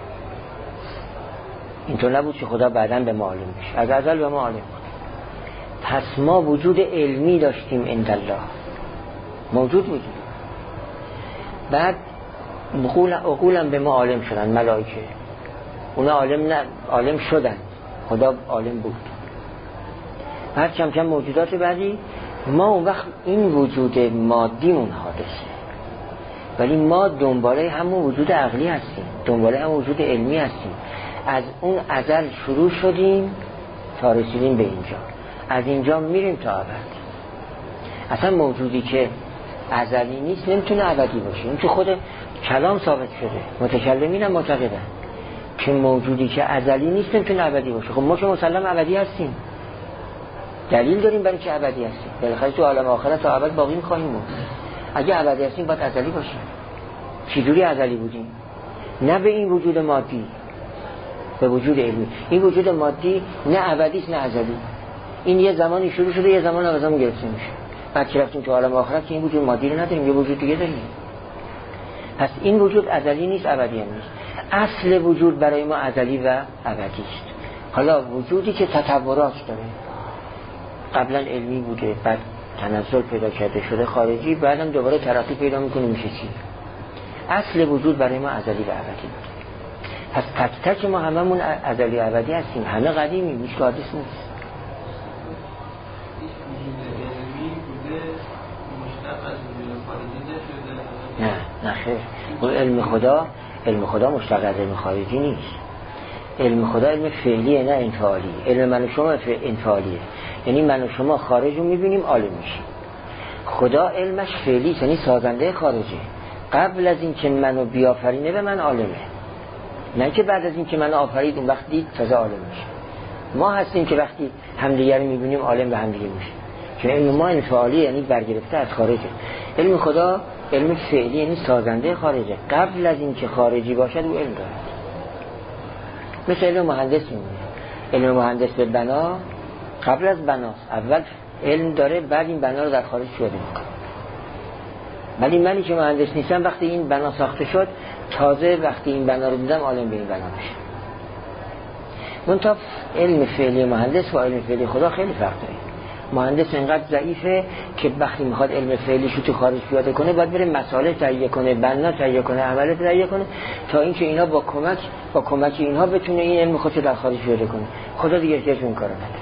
اینطور نبود که خدا بعداً به ما عالم بشه، از ازل به ما عالم بود. پس ما وجود علمی داشتیم عند الله، موجود بودیم. بعد عقولم به ما عالم شدن، ملائکه اونا عالم شدن، خدا عالم بود. بعد کم کم موجودات بعدی ما اون وقت این وجود مادیمون حادثه، ولی ما دنباله همون وجود عقلی هستیم، دنباله همون وجود علمی هستیم. از اون ازل شروع شدیم تا رسیدیم به اینجا، از اینجا میریم تا ابد. اصلا موجودی که ازلی نیست نمیتونه ابدی باشه. این تو خود کلام ثابت شده، متکلمین هم معتقدن که موجودی که ازلی نیست نمیتونه ابدی باشه. خب ما که مسلم ابدی هستیم، دلیل داریم برای که ابدی هستیم، بالاخره تو عالم آخرت تا ابد باقی می‌خوایم بود. اگه ابدی هستیم باید ازلی باشیم. چجوری ازلی بودیم؟ نه به این وجود مادی، به وجود علمی. این وجود مادی نه ابدی است نه ازلی. این یه زمانی شروع شده، یه زمان ازمون گرفته میشه. بعد که رفتیم تو عالم آخرت که این وجود مادی رو نداریم، یه وجود دیگه داریم. پس این وجود ازلی نیست، ابدی هم نیست. اصل وجود برای ما ازلی و ابدی است. حالا وجودی که تطورات داره، قبلا علمی بوده، بعد تنزل پیدا کرده شده خارجی، بعدم دوباره ترقی پیدا میکنه میشه چی؟ اصل وجود برای ما ازلی و ابدی بود. پس تک تک ما هممون ازلی و ابدی هستیم، همه قدیمیم، هیچ حادث نیست. نه خیر، علم خدا مشتق از علم خارجی نیست. علم خدا علم فعلیه نه انفعالی. علم من و شما انفعالیه، یعنی من و شما خارج رو میبینیم عالم میشیم. خدا علمش فعلی، یعنی سازنده خارجه. قبل از این که منو بیافرینه به من عالمه، نه که بعد از این که منو آفرید اون وقت دید تازه عالم میشه. ما هستیم که وقتی همدیگر رو میبینیم عالم به همدیگه میشه، چون علم ما انفعالی، یعنی برگرفته از خارجه. علم خدا علم فعلی، یعنی سازنده خارجه. قبل از این که خارجی باشد او علم دارد. مثل علم مهندس میمونه. علم مهندس به بنا قبل از بناست، اول علم داره، بعد این بنا رو در خارج شده میکنه. ولی منی که مهندس نیستم وقتی این بنا ساخته شد، تازه وقتی این بنا رو دیدم عالم به این بنا میشه. منتها علم فعلی مهندس و علم فعلی خدا خیلی فرق داره. مهندس انقدر ضعیفه که وقتی میخواد علم فعلیش رو تو خارج پیاده کنه باید بره مسائل تهیه کنه، بنا تهیه کنه، عمل تهیه کنه، تا اینکه اینا با کمک اینها بتونه این علم خودش در خارج پیاده کنه. خدا دیگه احتیاج به این کارو نداره،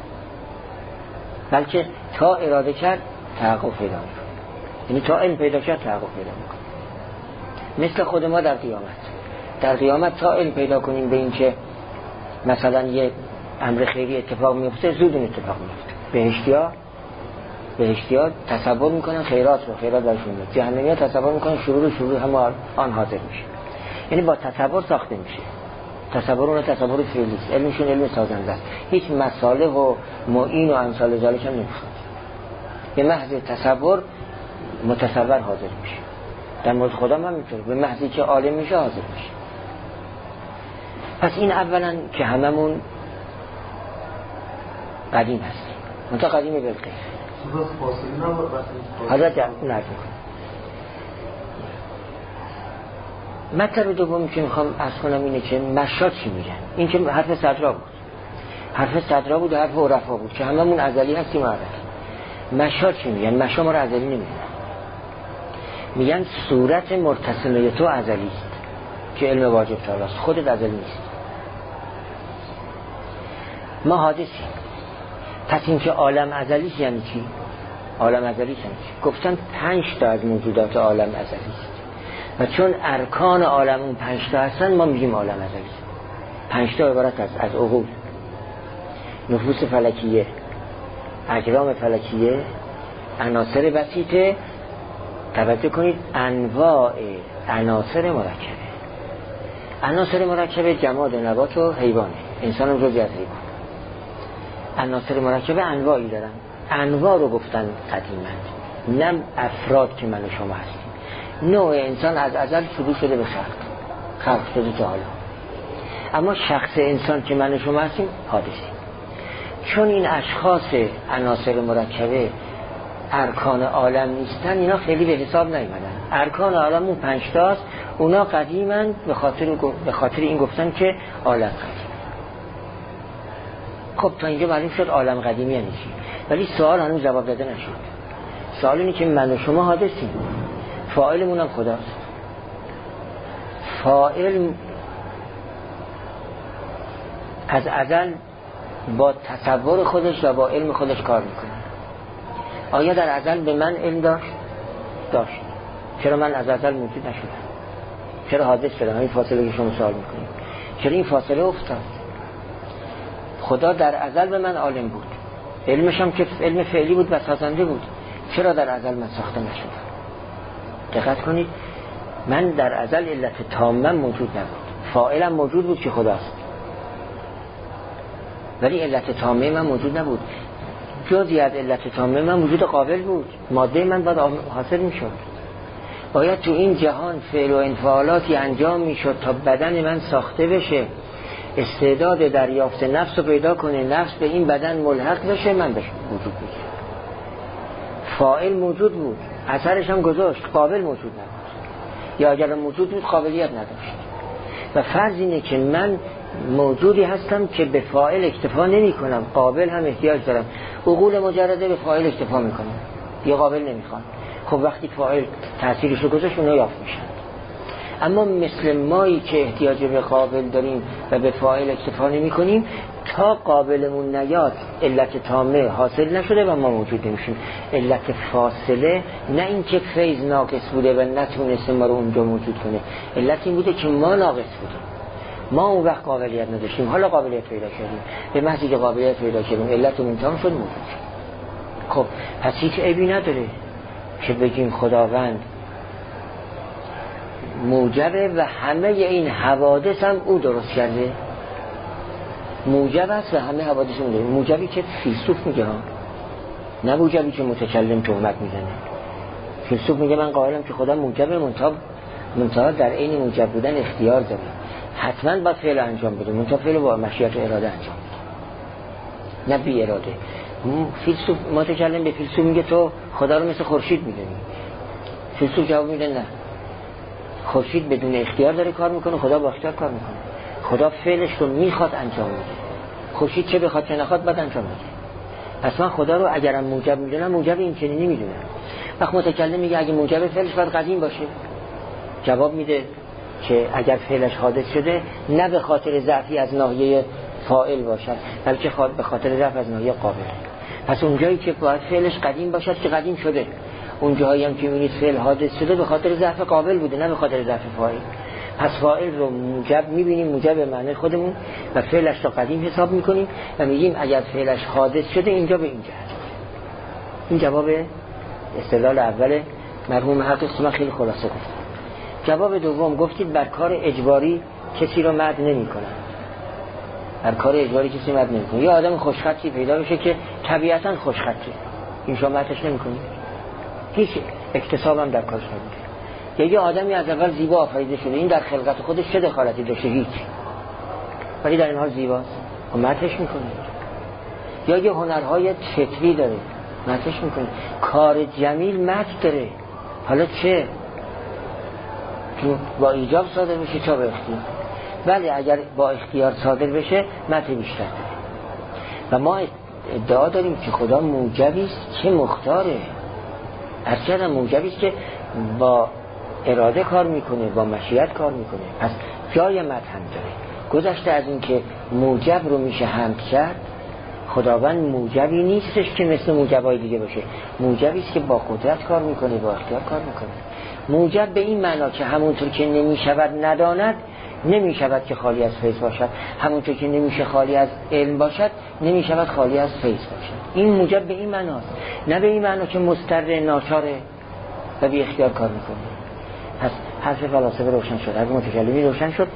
بلکه تا اراده کرد تحقق پیدا میکنه. یعنی تا علم پیدا کرد تحقق پیدا میکنه. مثل خود ما در قیامت تا علم پیدا کنیم به این که مثلا یه امر خیری اتفاق میفته، زود این اتفاق میفته. بهشتی‌ها تصور میکنن خیرات برشون میاد، جهنمی‌ها تصور میکنن شرور هم آن حاضر میشه. یعنی با تصور ساخته میشه. تصور اون تصور فعلی است، علمشون علم سازنده است. هیچ مصالح و معین و امثال ذالک هم نمیخواد. به محض تصور متصور حاضر میشه. در مورد خدا هم همینطوره، به محضی که عالم میشه حاضر میشه. پس این اولا که هممون قدیم هستیم، منطقه قدیم بالقیف. حضرت اون عرض میکنم. مطلب دومی که میخوام عرض کنم اینه که مشا چی میگن. این که حرف صدرا بود و حرف عرفا بود که هممون ازلی هستیم و ابدی. مشا چی میگن؟ مشا ما رو ازلی نمیدونن، میگن صورت مرتسمه تو ازلی است که علم واجب تعالی است، خودت ازلی نیست. ما حادثیم. پس این که عالم ازلیست یعنی چی؟ گفتن 5 تا از موجودات عالم ازلی است و چون ارکان عالم اون 5 تا هستن ما میگیم عالم ازلی است. 5 تا عبارت از عقول، نفوس فلکیه، اجرام فلکیه، عناصر بسیطه. توجه کنید، انواع عناصر مرکبه جماد و نبات و حیوانه، انسان هم جزئی از حیوان. عناصر مرکبه انواعی دارن، انواع رو گفتن قدیما، نه افراد که من و شما هستیم. نوع انسان از ازل شروع شده به خلق شده تا حالا، اما شخص انسان که من و شما هستیم حادثی. چون این اشخاص عناصر مرکبه ارکان عالم نیستن، اینا خیلی به حساب نیومدن. ارکان عالم اون 5 تاست، اونا قدیمن به خاطر این گفتن که عالم قدیم. خب تا اینجا معلوم شد عالم قدیمی یعنی چی، ولی سوال هنوز جواب داده نشد. سوال اینه که من و شما حادثیم، فاعلمون هم خداست. فاعل از ازل با تصور خودش و با علم خودش کار میکنه. آیا در ازل به من علم داشت؟ چرا من از ازل موجود نشدم؟ چرا حادث شدم؟ این فاصله که شما سوال میکنید، چرا این فاصله افتاد؟ خدا در ازل به من عالم بود، علمش هم که علم فعلی بود و سازنده بود. چرا در ازل من ساخته نشدم؟ دقت کنید، من در ازل علت تامم موجود نبود، فاعلم موجود بود که خداست، ولی علت تامه من موجود نبود. جزئی از علت تامه من وجود قابل بود، ماده من باید حاصل میشد. باید تو این جهان فعل و انفعالاتی انجام میشد تا بدن من ساخته بشه، استعداد دریافت نفس رو پیدا کنه، نفس به این بدن ملحق بشه، من بشه وجود بشه. فاعل موجود بود، اثرش هم گذاشت، قابل موجود نبود، یا اگر موجود بود قابلیت نداشت. و فرض اینه که من موجودی هستم که به فاعل اکتفا نمی کنم، قابل هم احتیاج دارم. عقول مجرده به فاعل اکتفا می کنم، یه قابل نمی خوان. خب وقتی فاعل تأثیرش رو گذاشت اونا یافت میشن. اما مثل مایی که احتیاج به قابل داریم و به فاعل اکتفا نمی کنیم، تا قابلمون نیاد علت تامه حاصل نشده و ما موجود نمیشیم. علت فاصله نه این که فیض ناقص بوده و نتونسته ما رو اونجا موجود کنه، علت این بوده که ما ناقص بودیم، ما اون وقت قابلیت نداشتیم، حالا قابلیت پیدا کردیم. به محضی که قابلیت پیدا کردیم علتمون تام شد، موجود شد. خب پس هیچ عیبی نداره که بگیم خداوند موجبه و همه این حوادث هم او درست کرده. موجب است و همه حوادث اون داره. موجبی که فیلسوف میگه ها، نه موجبی که متکلم تهمت میزنه. فیلسوف میگه من قائلم که خدا موجبه، منتها در عین موجب بودن اختیار داره، حتما باید فعل انجام بده، منتها فعل با مشیت و اراده انجام بده، نه بی اراده. فیلسوف متکلم به فیلسوف میگه تو خدا رو مثل خورشید میدونی. فیلسوف جواب میده نه، خورشید بدون اختیار داره کار میکنه، خدا با اختیار کار میکنه. خدا فعلش رو میخواد انجام میده، خورشید چه بخواد چه نخواد باید انجام میده. پس من خدا رو اگرم موجب میدونم، موجب این چنینی میدونم. وقت متکلم میگه اگه موجب فعلش باید قدیم باشه، جواب میده که اگر فعلش حادث شده نه به خاطر ضعفی از ناحیه فاعل باشد، بلکه به خاطر ضعف از ناحیه قابل. پس اونجایی که باید فعلش قدیم باشد که قدیم شده، اونجایی هم که میبینید فعل حادث شده به خاطر ضعف قابل بوده، نه به خاطر ضعف فاعل. پس فاعل رو موجب میبینیم، موجب به معنی خودمون، و فعلش رو قدیم حساب میکنیم و میگیم اگر فعلش حادث شده اینجا به اینجا هست. این جواب استدلال اول مرحوم حق اسم خیلی خلاصه گفت. جواب دوم گفتید بر کار اجباری کسی رو مد نمی کنن. بر کار اجباری کسی مد نمی کنه. یه آدم خوشخطی پیدا بشه که طبیعتاً خوشخطه، این شما مدش نمی کنید، هیچ اکتساب هم در کارش نبوده. یه آدمی از اول زیبا آفریده شده، این در خلقت خودش چه دخالتی داشته؟ هیچ، ولی در این حال زیباست، مدش میکنه. یا یه هنرهای فطری داره، مدش میکنه. کار جمیل مد داره، حالا چه با ایجاب صادر بشه چه با اختیار، ولی اگر با اختیار صادر بشه مد بیشتر داره. و ما ادعا داریم که خدا موجبی است که مختاره، اصلا موجبی است که با اراده کار میکنه، با مشیت کار میکنه. پس جای مد هم داره. گذشته از این که موجب رو میشه حمد کرد، خداوند موجبی نیستش که مثل موجبای دیگه باشه، موجبی است که با قدرت کار میکنه، با اختیار کار میکنه. موجب به این معنا که همونطور که نمیشود نداند، نمیشود که خالی از فیض باشد، همونطور که نمیشه خالی از علم باشد، نمیشود خالی از فیض باشد. این موجب به این معناست، نه به این معنا که مضطر ناچاره و بی اختیار کار میکنه. پس حرف فلاسفه روشن شد، حرف متکلمی روشن شد.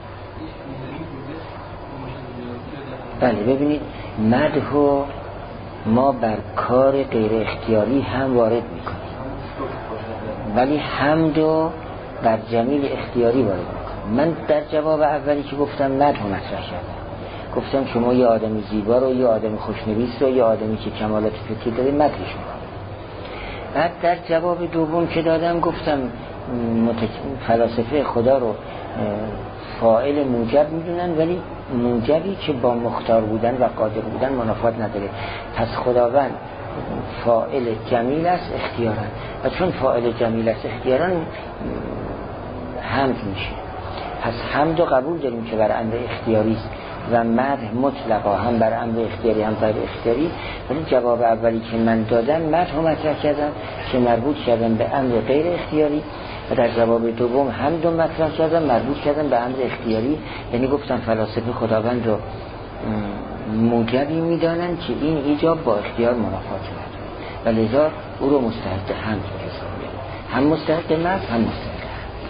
بله ببینید، مدح و ما بر کار غیر اختیاری هم وارد میکنیم، ولی حمدو بر جمیل اختیاری وارد میکنیم. من در جواب اولی که گفتم مدح مطرح کردم، گفتم شما یه آدم زیبا رو، یه آدم خوشنویس رو، یه آدمی که کمالات فکری داره مدحش میکنم. بعد در جواب دوم که دادم گفتم فلاسفه خدا رو فاعل موجب میدونن، ولی موجبی که با مختار بودن و قادر بودن منافات نداره. پس خداوند فاعل جمیل است اختیارا، و چون فاعل جمیل است اختیارا حمد میشه. پس حمد و قبول داریم که بر امر اختیاری است و مدح مطلقا هم بر امر اختیاری هم بر اختیاری. ولی جواب اولی که من دادم مدح رو مطرح کردم که مربوط کردم به امر غیر اختیاری، و در جواب دوم حمد رو مطرح کردم مربوط کردم به امر اختیاری. یعنی گفتم فلاسفه خداوند رو موجبی میدانن که این ایجاب با اختیار منافات نداره، و لذا او رو مستحق حمد می‌دونن، هم مستحق مدح هم مستحق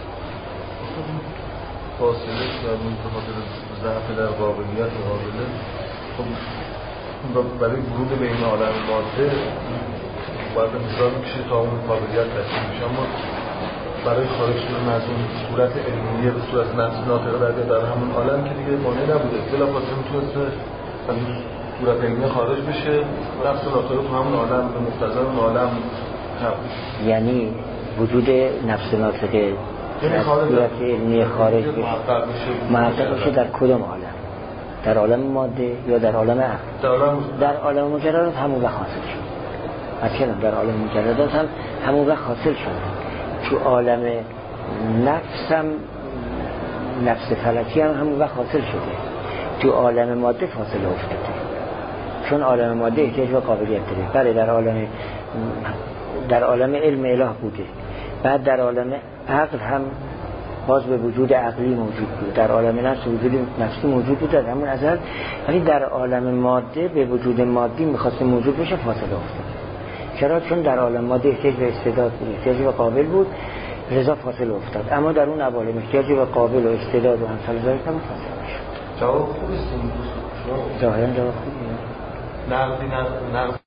فاصله در منتخب ضعف در قابلیت قابله. خب برای ورود به این عالم ماده باید انتظار میکشه تا اون قابلیت تصمیم میشه، اما برای خارج شدن از اون صورت علمیه به صورت نفس ناطقه در همون عالم که دیگه مانع نبوده، بلافاصله میتونسته از اون صورت علمیه خارج بشه، نفس ناطقه تو همون عالم به مقتضای اون عالم تبدیل. یعنی وجود نفس ناطقه در صورت علمی خارج بشه، محقق بشه در کدام عالم؟ در عالم ماده یا در عالم عقل؟ در عالم مجردات همون وقت حاصل شد. اصلا در عالم مجردات هم همون وقت حاصل شد. تو عالم نفس هم، نفس فلکی هم همون وقت حاصل شده. تو عالم ماده فاصله افتاده، چون عالم ماده احتیاج به قابلیت داره. بله در عالم علم اله بوده، بعد در عالم عقل هم باز به وجود عقلی موجود بود، در عالم نفس وجود نفسی موجود بود در همون ازل، ولی در عالم ماده به وجود مادی میخواست موجود بشه فاصله افتاد. چرا؟ چون در عالم ماده احتیاج به استعداد بود، احتیاج به قابل بود، لذا فاصله افتاد. اما در اون عوالم احتیاج به قابل و استعداد و امثال ذالک هم فاصله شد. جواب خوبی است این دوست. ظاهرا جواب خوبیه. نقدی